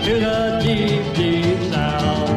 to the deep, deep South.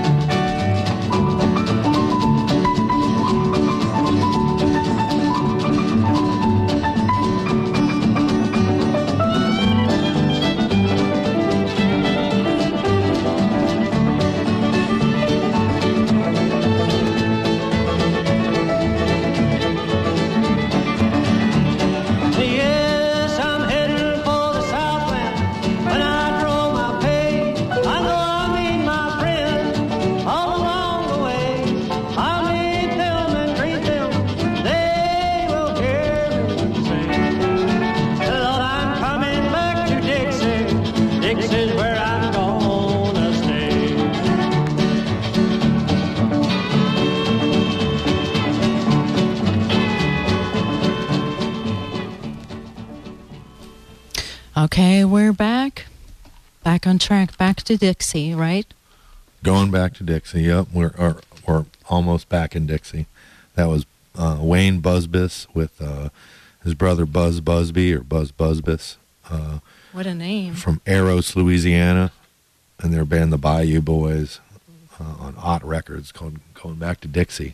Okay, we're back on track, back to Dixie, right? Going back to Dixie, yep. We're almost back in Dixie. That was Wayne Busbice with his brother Buzz Busby, or Buzz Busbice. What a name. From Eros, Louisiana, and their band, the Bayou Boys, on Ott Records, called Going Back to Dixie.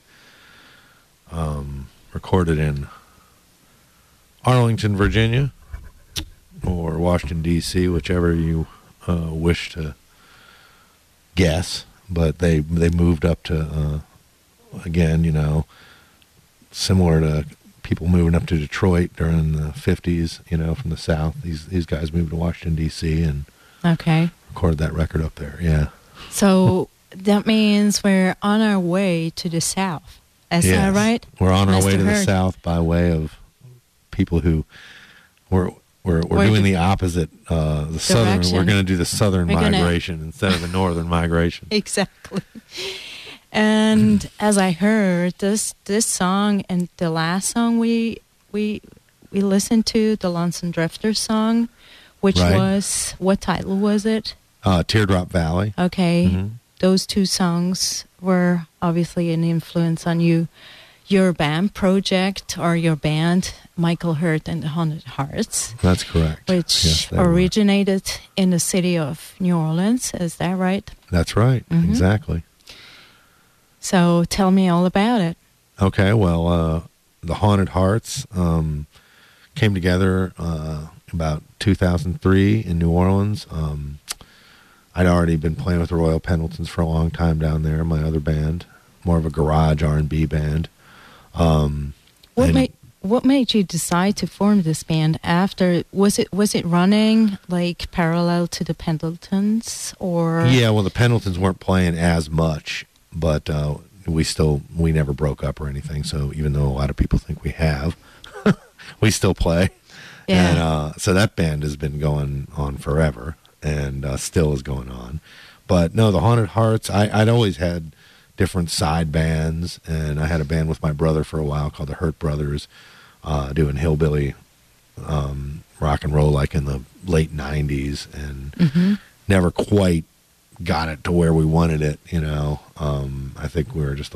Recorded in Arlington, Virginia, or Washington, D.C., whichever you wish to guess. But they moved up to, again, you know, similar to people moving up to Detroit during the 50s, you know, from the South. These guys moved to Washington, D.C. and recorded that record up there, yeah. So that means we're on our way to the South. Is that right? We're on our way to the South by way of people who we're doing the opposite, the southern. We're going to do the southern migration instead of the northern migration. Exactly. And as I heard, this song and the last song we listened to, the Lonesome Drifter song, which was, what title was it? Teardrop Valley. Okay. Mm-hmm. Those two songs were obviously an influence on your band project, or your band, Michael Hurt and the Haunted Hearts. That's correct. Which originated in the city of New Orleans. Is that right? That's right. Mm-hmm. Exactly. So tell me all about it. Okay. Well, the Haunted Hearts came together about 2003 in New Orleans. I'd already been playing with the Royal Pendletons for a long time down there, my other band, more of a garage R&B band. What made you decide to form this band after? Was it running like parallel to the Pendletons, or? Yeah, well, the Pendletons weren't playing as much, but we never broke up or anything. So even though a lot of people think we have, we still play. Yeah. And so that band has been going on forever, and still is going on. But no, the Haunted Hearts, I'd always had different side bands, and I had a band with my brother for a while called the Hurt Brothers, doing hillbilly rock and roll like in the late 90s, and never quite got it to where we wanted it, you know. I think we were just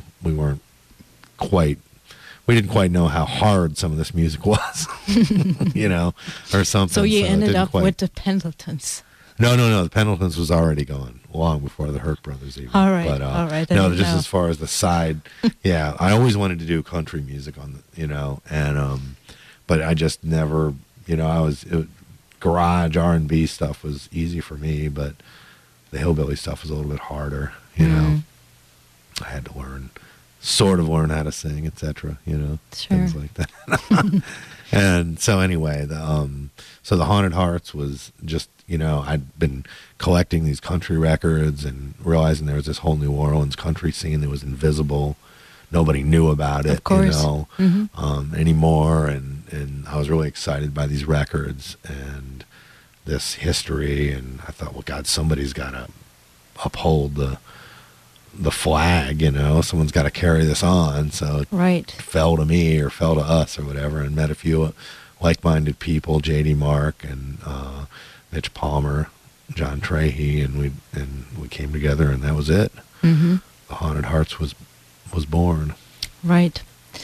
we didn't quite know how hard some of this music was, you know, or something. So you ended up with the Pendletons. No. The Pendletons was already going long before the Hurt Brothers even. All right, but, all right. No, just as far as the side, yeah, I always wanted to do country music on the, you know, and but I just never, you know, garage R&B stuff was easy for me, but the hillbilly stuff was a little bit harder, you know. I had to learn how to sing, etc., you know, things like that. And so anyway, so the Haunted Hearts was just, you know, I'd been collecting these country records and realizing there was this whole New Orleans country scene that was invisible. Nobody knew about it, you know, anymore. And I was really excited by these records and this history. And I thought, well, God, somebody's got to uphold the flag, you know, someone's got to carry this on. So it fell to me, or fell to us, or whatever, and met a few like-minded people, J.D. Mark and Mitch Palmer, John Trahey, and we came together, and that was it. The Haunted Hearts was born. Right.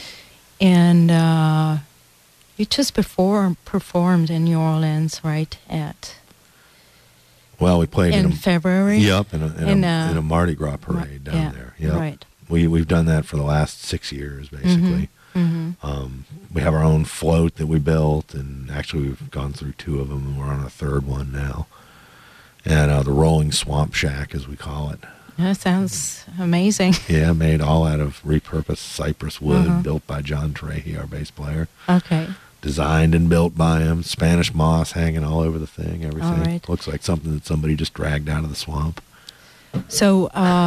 And you just performed in New Orleans, right? Well, we played in February. Yep, in a Mardi Gras parade down there. Yep. Right. We've done that for the last 6 years, basically. We have our own float that we built, and actually we've gone through 2 of them, and we're on a 3rd one now. And the Rolling Swamp Shack, as we call it. That sounds amazing. Yeah, made all out of repurposed cypress wood, built by John Trehe, our bass player. Okay. Designed and built by him. Spanish moss hanging all over the thing, everything. All right. Looks like something that somebody just dragged out of the swamp. So,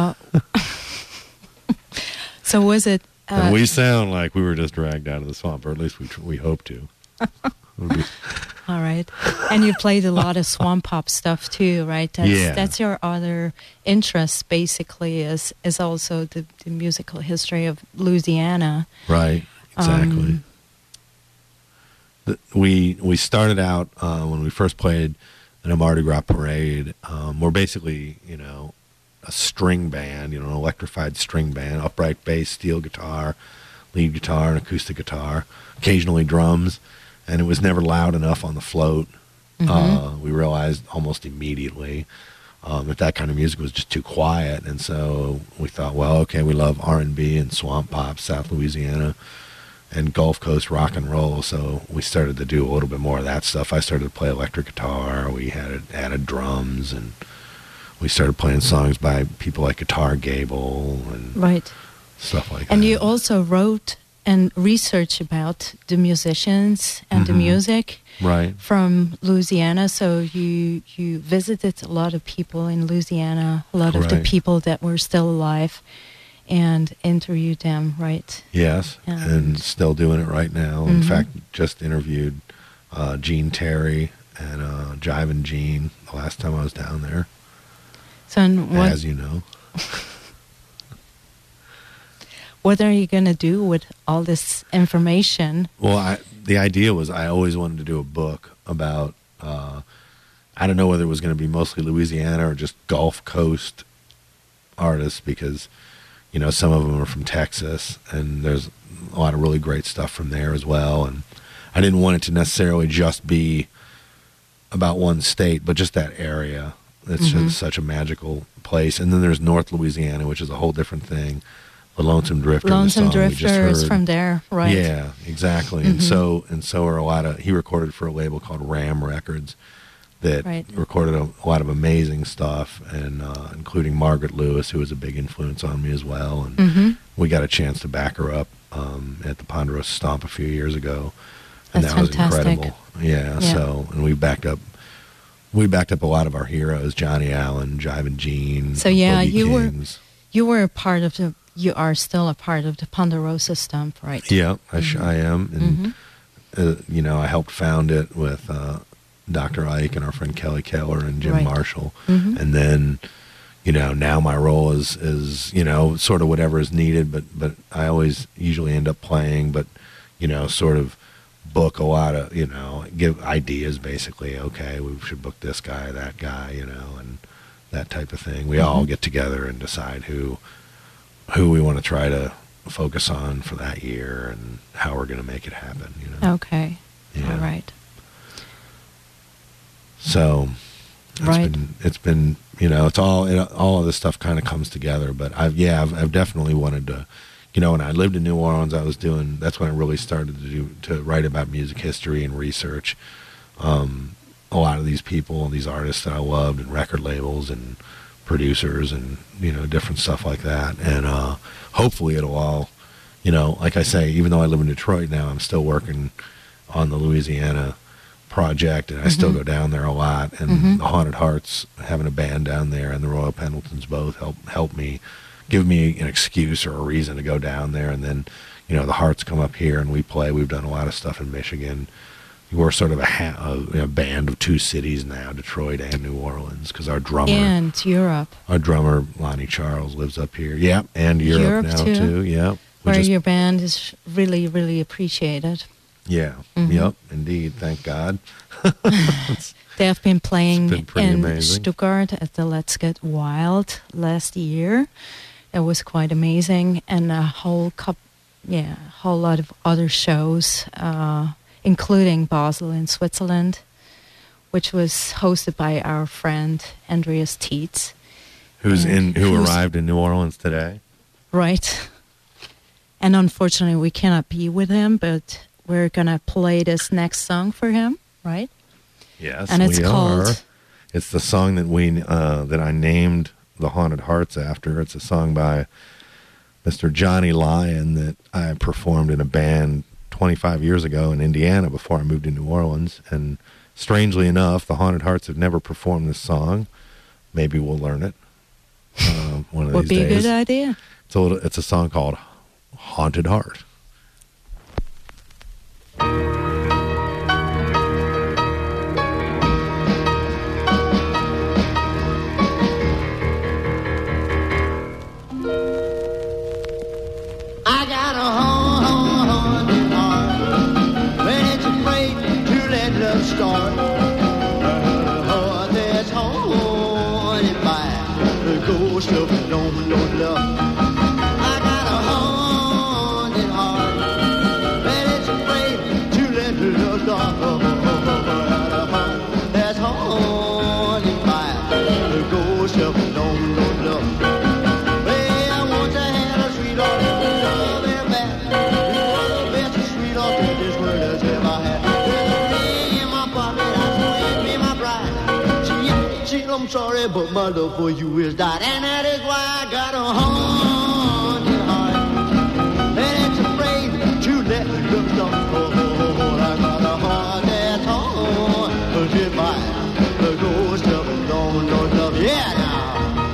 so was it... and we sound like we were just dragged out of the swamp, or at least we hope to. All right. And you played a lot of swamp pop stuff too, right? That's your other interest, basically, is also the musical history of Louisiana. Right, exactly. We started out, when we first played in a Mardi Gras parade, we're basically, a string band, an electrified string band, upright bass, steel guitar, lead guitar, and acoustic guitar, occasionally drums. And it was never loud enough on the float. We realized almost immediately that kind of music was just too quiet. And so we thought, well, okay, we love R&B and swamp pop, South Louisiana, and Gulf Coast rock and roll. So we started to do a little bit more of that stuff. I started to play electric guitar. We had added drums, and we started playing songs by people like Guitar Gable and stuff like that. And you also wrote and research about the musicians and the music from Louisiana. So you visited a lot of people in Louisiana, a lot of the people that were still alive, and interviewed them, right? Yes, and still doing it right now. In fact, just interviewed Gene Terry and Jivin' Gene the last time I was down there. So, as you know. What are you going to do with all this information? Well, the idea was I always wanted to do a book about, I don't know whether it was going to be mostly Louisiana or just Gulf Coast artists, because, some of them are from Texas, and there's a lot of really great stuff from there as well. And I didn't want it to necessarily just be about one state, but just that area. It's just such a magical place. And then there's North Louisiana, which is a whole different thing. The Lonesome Drifter. Lonesome Drifter is from there, right? Yeah, exactly. And so are a lot of. He recorded for a label called Ram Records that recorded a lot of amazing stuff, and including Margaret Lewis, who was a big influence on me as well. And we got a chance to back her up at the Ponderosa Stomp a few years ago, and That's that was fantastic. incredible. Yeah. So, and we backed up a lot of our heroes: Johnny Allen, Jivin' Gene. So yeah, Kings. you were a part of the. You are still a part of the Ponderosa Stomp, right? Yeah, I am. And, I helped found it with Dr. Ike and our friend Kelly Keller and Jim Marshall. And then, now my role is sort of whatever is needed, but I always usually end up playing, but, sort of book a lot of, give ideas basically. Okay, we should book this guy, that guy, and that type of thing. We all get together and decide who we want to try to focus on for that year and how we're going to make it happen. Okay. Yeah. All right. So it's been it's all of this stuff kind of comes together. But I've definitely wanted to, when I lived in New Orleans, that's when I really started to write about music history and research a lot of these people, these artists that I loved, and record labels and producers and different stuff like that. And hopefully it'll all, like I say, even though I live in Detroit now, I'm still working on the Louisiana project, and I still go down there a lot. And the Haunted Hearts, having a band down there, and the Royal Pendletons both help me, give me an excuse or a reason to go down there. And then the Hearts come up here and we play. We've done a lot of stuff in Michigan. We're sort of a band of 2 cities now, Detroit and New Orleans, because our drummer... And Europe. Our drummer, Lonnie Charles, lives up here. Yeah, and Europe now, too. Yeah. Where your band is really, really appreciated. Yeah, yep, indeed, thank God. They have been playing in amazing. Stuttgart at the Let's Get Wild last year. It was quite amazing, and a whole lot of other shows, including Basel in Switzerland, which was hosted by our friend Andreas Tietz. Who arrived in New Orleans today. Right. And unfortunately, we cannot be with him, but we're going to play this next song for him, right? Yes, and it's we called, are. It's the song that I named The Haunted Hearts after. It's a song by Mr. Johnny Lyon that I performed in a band 25 years ago in Indiana before I moved to New Orleans. And strangely enough, the Haunted Hearts have never performed this song. Maybe we'll learn it one of these days. Would be a good idea. It's a song called Haunted Heart. I got a haunted heart when it's afraid to let love start. A heart that's haunted by the ghost of unknown love. I got a haunted heart when it's afraid to let love start. A heart that's haunted by the ghost of unknown love. Well, once I had a sweetheart. I'm sorry, but my love for you is died, and that is why I got a haunted heart, and it's afraid to let love start. I got a heart that's haunted by the ghost of a long love. Yeah, now.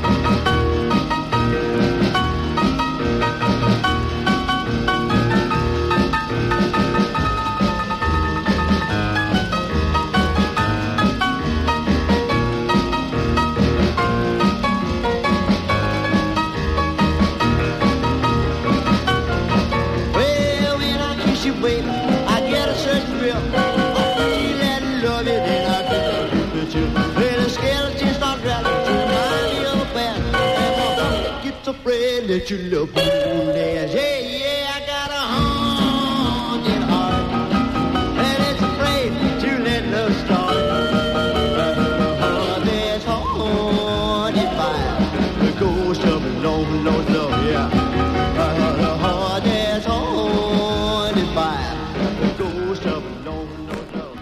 Afraid that you love me, yeah, yeah, I got a haunted heart, and it's afraid to let love start. A heart that's haunted by the ghost of a long lost love, yeah. A heart that's haunted by the ghost of a long lost love.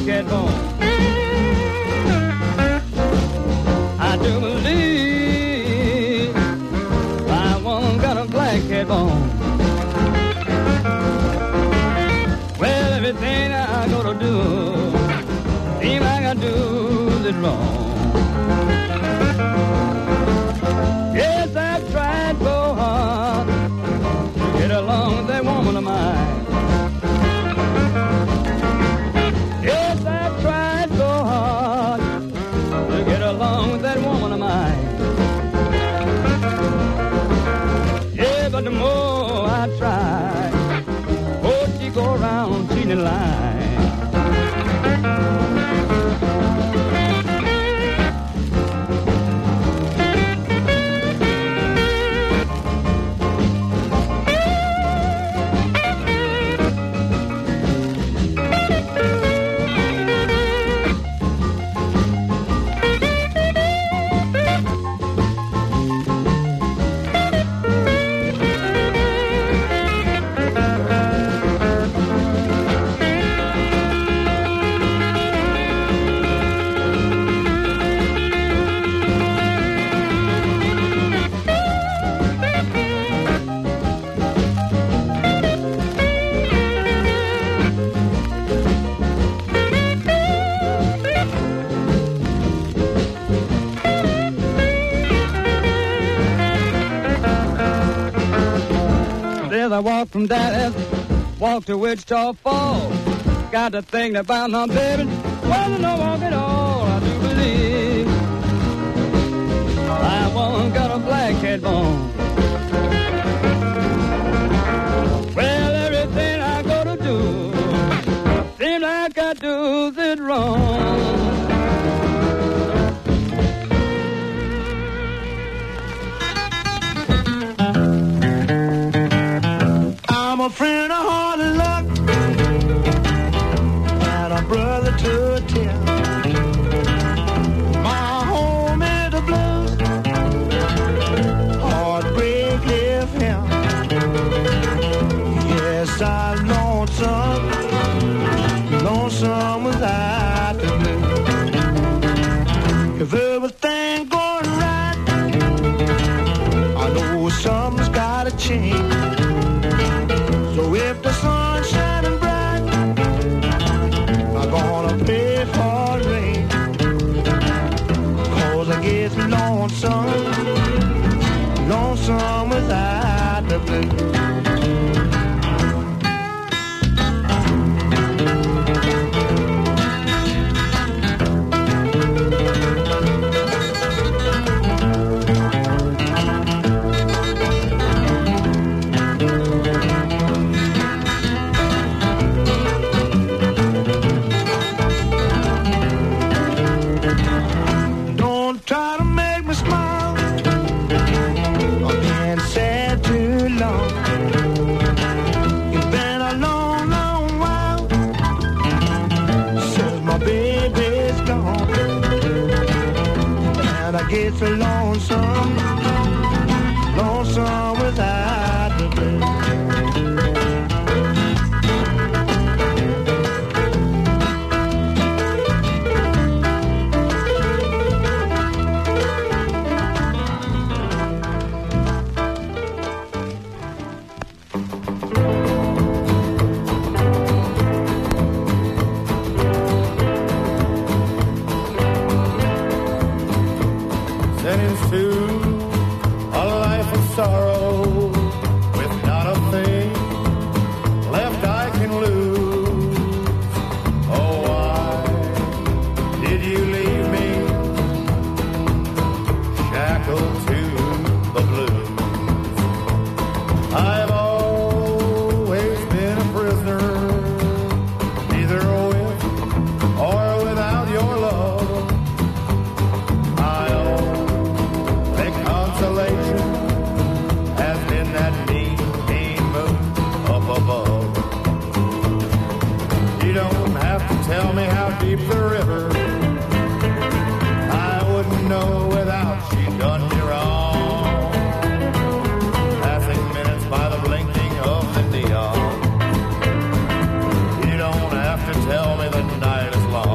cat bone. I do believe my woman got a black cat bone. Well, everything I go to do, seem like I do it wrong. Yes, I've tried so hard to get along with that woman of mine. Yes, I've tried so hard to get along with that woman of mine. Yeah, but the more I try, oh, she go around cheating line. I walked from Dallas, walked to Wichita Falls. Got to thinking about my baby. Wasn't no walk at all, I do believe. I one got a black cat bone. Well, everything I go to do, seems like I do it wrong. I'm a friend of hard luck and a brother to a tear. My home is the blues, heartbreak live here. Yes, I'm lonesome without the blues. If everything going right, I know something's gotta change. So if the sun's shining bright, I'm gonna pay for rain. 'Cause I get lonesome without the blues. Get so lonesome without the blues. Tell me the night is long.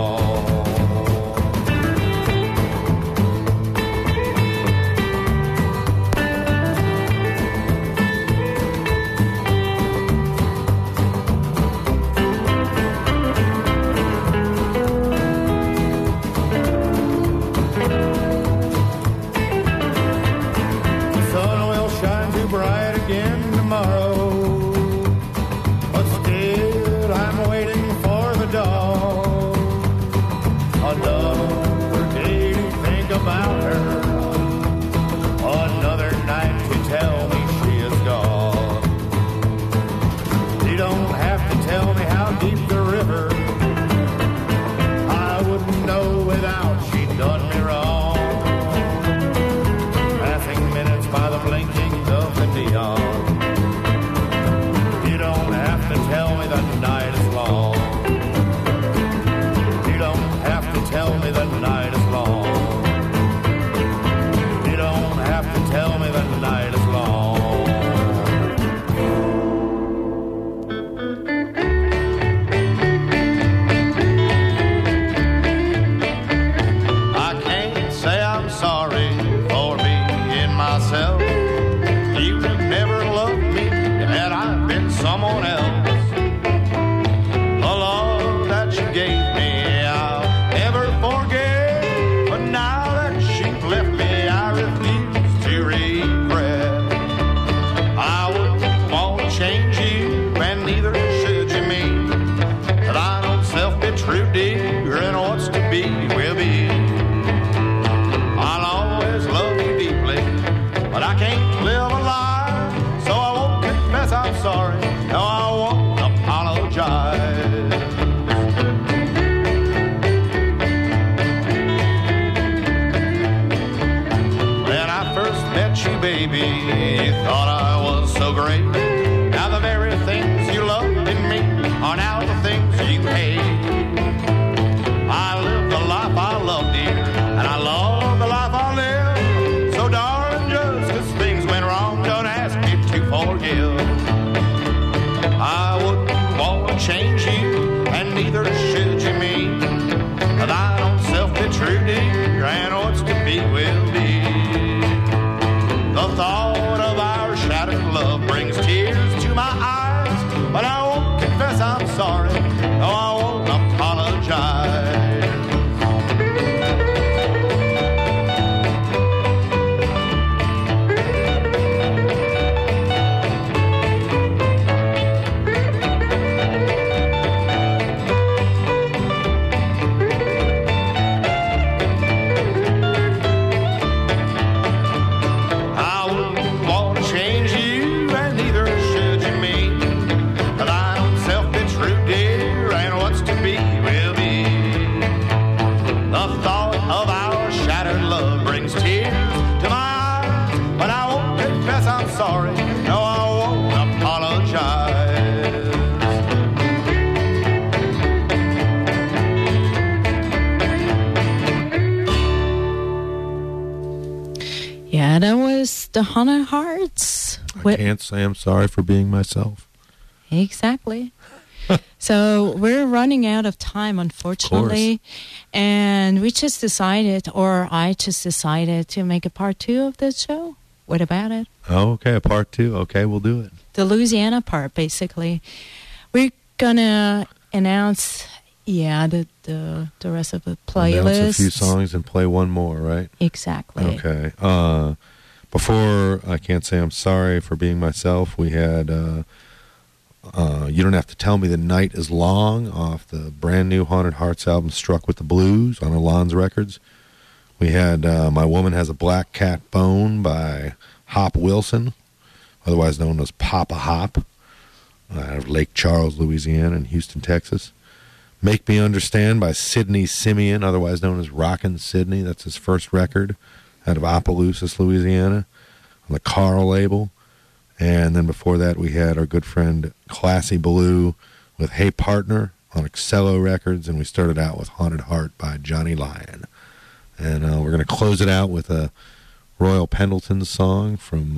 No, I won't apologize. Sorry, no, I won't apologize. Yeah, that was the Haunted Hearts. I can't say I'm sorry for being myself. Exactly. So we're running out of time, unfortunately. And we just decided, or I just decided to make a part 2 of this show. What about it? Oh, okay, a part 2. Okay, we'll do it. The Louisiana part, basically. We're gonna announce, the rest of the playlist. Announce a few songs and play one more, right? Exactly. Okay. Before I Can't Say I'm Sorry for Being Myself, we had You Don't Have to Tell Me the Night Is Long off the brand new Haunted Hearts album Struck with the Blues on Alon's Records. We had My Woman Has a Black Cat Bone by Hop Wilson, otherwise known as Papa Hop, out of Lake Charles, Louisiana, and Houston, Texas. Make Me Understand by Sidney Simeon, otherwise known as Rockin' Sidney. That's his first record out of Opelousas, Louisiana, on the Carl label. And then before that, we had our good friend Classy Blue with Hey Partner on Excello Records, and we started out with Haunted Heart by Johnny Lyon. And we're going to close it out with a Royal Pendleton song from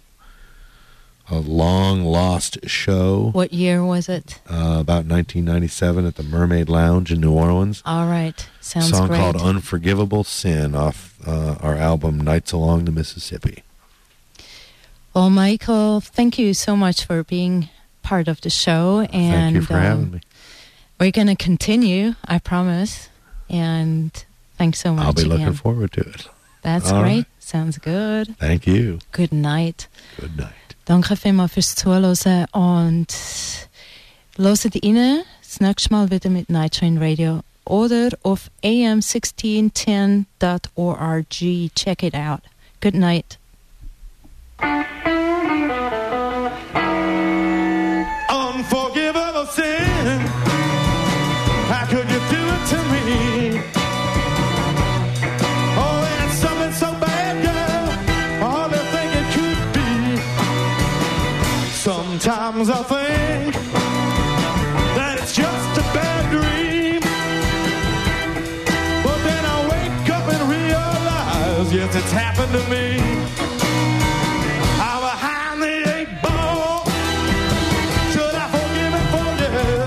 a long-lost show. What year was it? About 1997 at the Mermaid Lounge in New Orleans. All right. Sounds song great. called Unforgivable Sin off our album Nights Along the Mississippi. Well, Michael, thank you so much for being part of the show. And Thank you for having me. We're going to continue, I promise. And thanks so much. I'll be looking again. forward to it. That's All great. right. Sounds good. Thank you. Good night. Good night. Danke vielmals fürs Zuhören und hört rein. Das nächste Mal wieder mit Night Train Radio oder auf am1610.org. Check it out. Good night. Unforgivable sin. How could you do it to me? Oh, it's something so bad, girl. All the thing it could be. Sometimes I think that it's just a bad dream. But then I wake up and realize, yes, it's happened to me. I'm behind the 8 ball. Should I forgive and forget?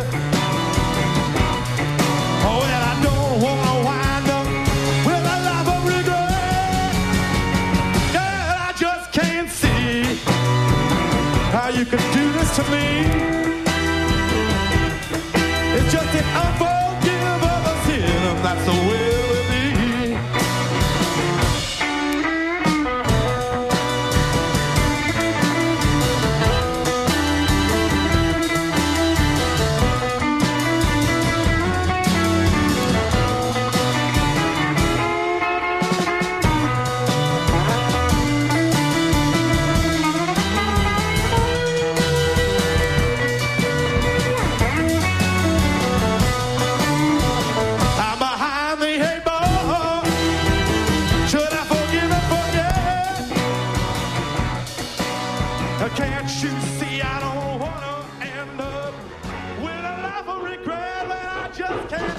Oh, well, I don't want to wind up with a life of regret. Girl, I just can't see how you could do this to me. It's just an unforgivable sin, and that's the way it will be. I'm behind the 8 ball. Should I forgive and forget? Can't you see I don't want to end up with a life of regret? But I just can't